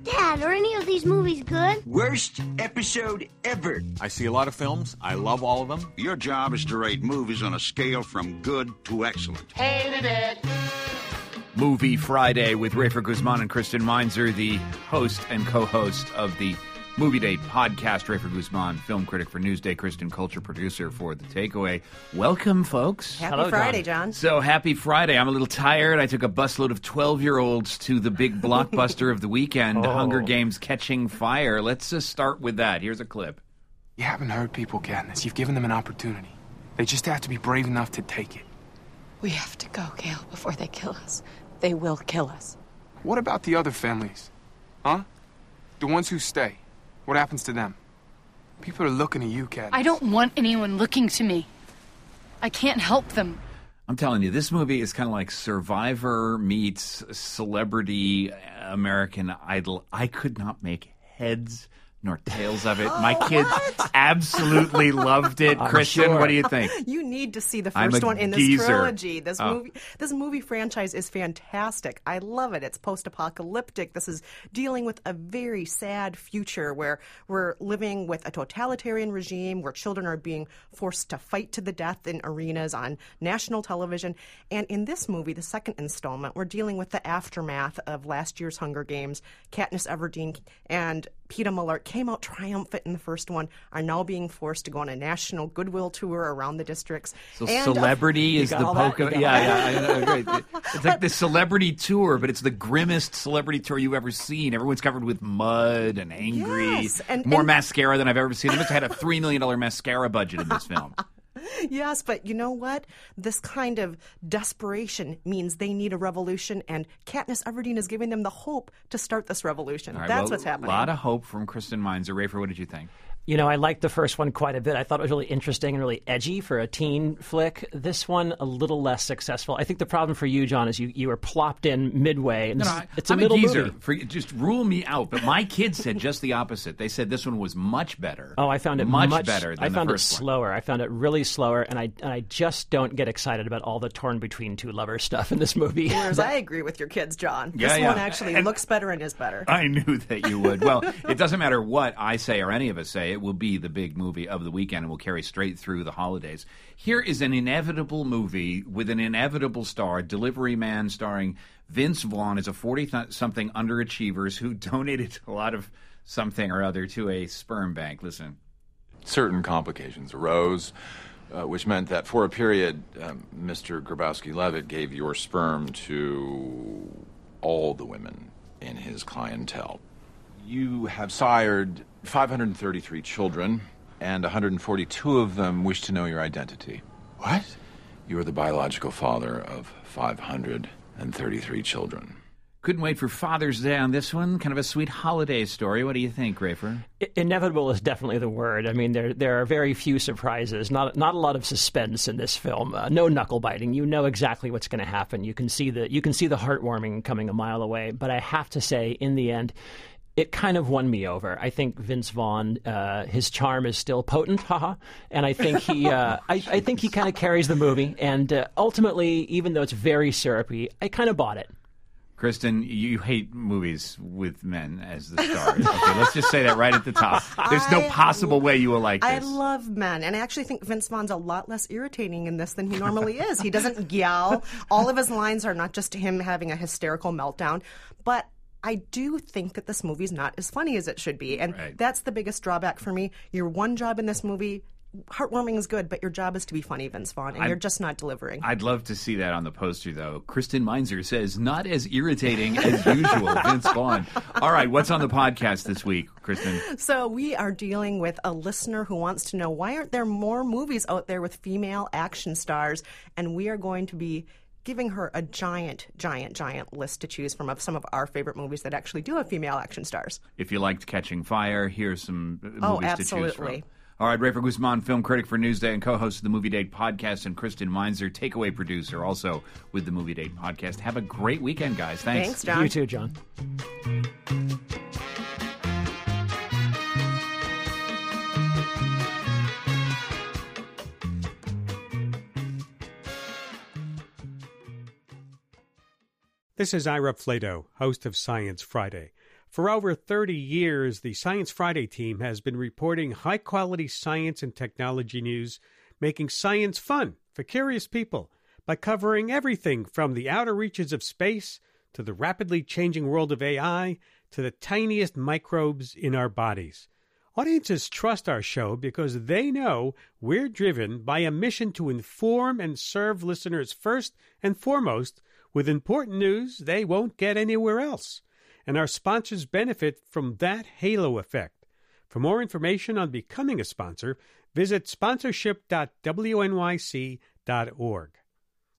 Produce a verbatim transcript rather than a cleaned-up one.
Dad, are any of these movies good? Worst episode ever. I see a lot of films. I love all of them. Your job is to rate movies on a scale from good to excellent. Hated it. Movie Friday with Rafer Guzman and Kristen Meinzer, the host and co-host of the Movie Date podcast. Rafer Guzman, film critic for Newsday, Kristen, culture producer for The Takeaway. Welcome, folks. Happy Hello, Friday, John. John. So, happy Friday. I'm a little tired. I took a busload of twelve-year-olds to the big blockbuster of the weekend, oh. Hunger Games Catching Fire. Let's uh, start with that. Here's a clip. You haven't hurt people, Katniss. You've given them an opportunity. They just have to be brave enough to take it. We have to go, Gale, before they kill us. They will kill us. What about the other families? Huh? The ones who stay. What happens to them? People are looking at you, Katniss. I don't want anyone looking to me. I can't help them. I'm telling you, this movie is kind of like Survivor meets Celebrity American Idol. I could not make heads nor tails of it. My kids absolutely loved it. I'm Christian, sure. what do you think? You need to see the I'm first a one in this geezer. trilogy. This Oh. movie, this movie franchise is fantastic. I love it. It's post-apocalyptic. This is dealing with a very sad future where we're living with a totalitarian regime where children are being forced to fight to the death in arenas on national television. And in this movie, the second installment, we're dealing with the aftermath of last year's Hunger Games. Katniss Everdeen and Peeta Mellark came out triumphant in the first one, are now being forced to go on a national goodwill tour around the districts. So and celebrity uh, is the poker. Yeah, yeah, I know, great. It's like the celebrity tour, but it's the grimmest celebrity tour you've ever seen. Everyone's covered with mud and angry. Yes, and- More and- mascara than I've ever seen. They must have had a three million dollars mascara budget in this film. Yes, but you know what? This kind of desperation means they need a revolution, and Katniss Everdeen is giving them the hope to start this revolution. All right, That's well, what's happening. A lot of hope from Kristen Meinzer. Rafer, what did you think? You know, I liked the first one quite a bit. I thought it was really interesting and really edgy for a teen flick. This one, a little less successful. I think the problem for you, John, is you, you were plopped in midway. And No, this- no, I- it's I'm a middle a geezer. movie. For, just rule me out. But my kids said just the opposite. They said this one was much better. Oh, I found it much, much better than I found the it first one. slower. I found it really slower, and I and I just don't get excited about all the torn between two lovers stuff in this movie. Whereas I agree with your kids, John. Yeah, this yeah. one actually And- looks better and is better. I knew that you would. Well, it doesn't matter what I say or any of us say. It will be the big movie of the weekend and will carry straight through the holidays. Here is an inevitable movie with an inevitable star, Delivery Man, starring Vince Vaughn as a forty-something underachievers who donated a lot of something or other to a sperm bank. Listen. Certain complications arose, uh, which meant that for a period, um, Mister Grabowski-Levitt gave your sperm to all the women in his clientele. You have sired five hundred thirty-three children, and one hundred forty-two of them wish to know your identity. What? You are the biological father of five hundred thirty-three children. Couldn't wait for Father's Day on this one. Kind of a sweet holiday story. What do you think, Rafer? I- Inevitable is definitely the word. I mean, there there are very few surprises. Not not a lot of suspense in this film. Uh, no knuckle biting. You know exactly what's going to happen. You can see the you can see the heartwarming coming a mile away. But I have to say, in the end, it kind of won me over. I think Vince Vaughn, uh, his charm is still potent, haha, and I think he, uh, I, I think he kind of carries the movie. And uh, ultimately, even though it's very syrupy, I kind of bought it. Kristen, you hate movies with men as the stars. Okay, let's just say that right at the top. There's no I- possible way you will like I this. love men, and I actually think Vince Vaughn's a lot less irritating in this than he normally is. He doesn't yell. All of his lines are not just him having a hysterical meltdown, but I do think that this movie's not as funny as it should be, and Right. that's the biggest drawback for me. Your one job in this movie, heartwarming is good, but your job is to be funny, Vince Vaughn, and I- you're just not delivering. I'd love to see that on the poster, though. Kristen Meinzer says, not as irritating as usual, Vince Vaughn. All right, what's on the podcast this week, Kristen? So we are dealing with a listener who wants to know, why aren't there more movies out there with female action stars? And we are going to be giving her a giant, giant, giant list to choose from of some of our favorite movies that actually do have female action stars. If you liked Catching Fire, here's some uh, movies Oh, to choose absolutely. from. All right, Rafer Guzman, film critic for Newsday and co-host of the Movie Date podcast, and Kristen Meinzer, takeaway producer, also with the Movie Date podcast. Have a great weekend, guys. Thanks. Thanks, John. You too, John. This is Ira Flato, host of Science Friday. For over thirty years, the Science Friday team has been reporting high-quality science and technology news, making science fun for curious people by covering everything from the outer reaches of space to the rapidly changing world of A I to the tiniest microbes in our bodies. Audiences trust our show because they know we're driven by a mission to inform and serve listeners first and foremost with important news they won't get anywhere else. And our sponsors benefit from that halo effect. For more information on becoming a sponsor, visit sponsorship dot w n y c dot org.